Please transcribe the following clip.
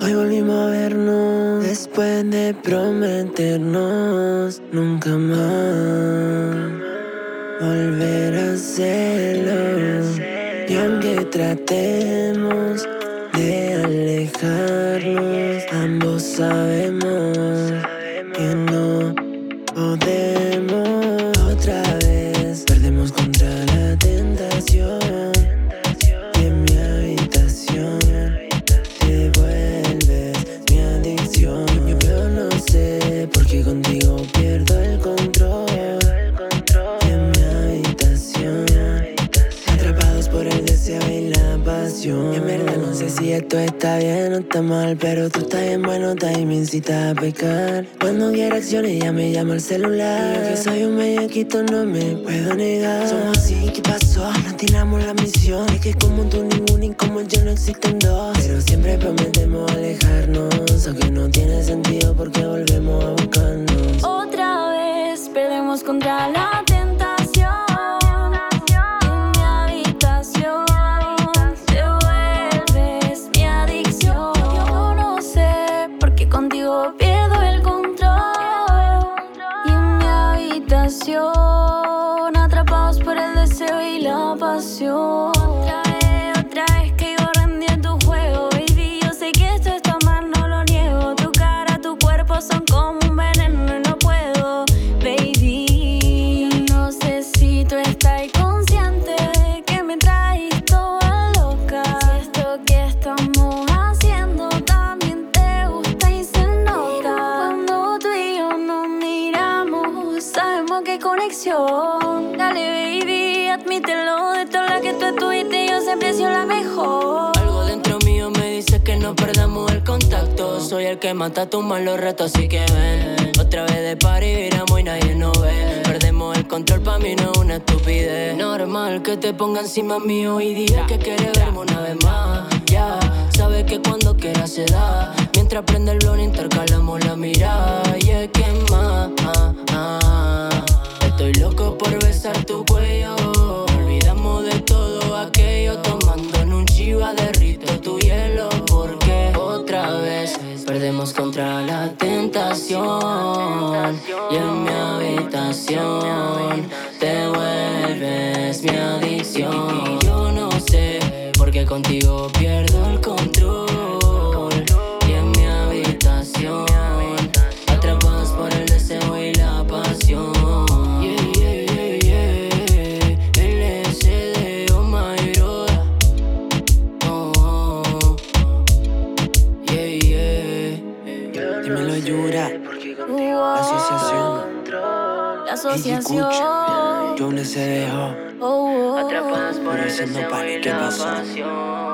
Hoy volvimos a vernos después de prometernos nunca más volver a hacerlo. Y aunque tratemos de alejarnos, ambos sabemos que no podemos. Otra vez perdemos contra la tentación. Y en mi habitación te vuelves mi adicción. Yo no sé por qué contigo pierdo el control. Y en mi habitación, atrapados por el deseo y la pasión. Y en verdad no sé si esto está bien o está mal, pero tú estás bien bueno, y me incita a pecar. Cuando quiero acción ella me llama al celular. Y yo que soy un bellaquito no me puedo negar. Somos así, ¿qué pasó? No tiramos la misión. Es que como tú ninguno y como yo no existen dos. Pero siempre prometemos alejarnos, aunque no tiene sentido porque volvemos a buscarnos. Otra vez perdemos contra la tentación. En mi habitación te vuelves mi adicción. Yo no sé por qué contigo pierdo el control. Y en mi habitación, atrapados por el deseo y la pasión. Otra vez que yo rendí en tu juego, baby. Yo sé que esto está mal, no lo niego. Tu cara, tu cuerpo son como un veneno y no puedo, baby. Yo no sé si tú estás consciente que me traes toda loca. Si esto que estamos haciendo también te gusta y se nota. Cuando tú y yo nos miramos, sabemos que hay conexión. Dale, baby, admítelo. De todas las que tú estuviste, yo siempre he sido la mejor. Algo dentro mío me dice que no perdamos el contacto. Soy el que mata tus malos retos, así que ven. Otra vez de party viramos y nadie nos ve. Perdemos el control, pa' mí no es una estupidez. Normal que te ponga encima mío y diga que quiere verme una vez más. Ya, sabes que cuando quieras se da. Mientras prende el blon intercalamos la mirada. Y es que más estoy loco por besar tu cuello. Olvidamos de todo aquello. Tomando en un chiva derrito tu hielo. Porque otra vez perdemos contra la tentación. Y en mi habitación te vuelves mi adicción. Y yo no sé por qué contigo pierdo el control. Y en mi habitación, atrapados por el deseo y la pasión. LSD, oh my brother. Oh, Dímelo, Yura, la asociación. La asociación. Yo no se dejó. atrapados por el Haciendo deseo party, y ¿qué la pasó? pasión.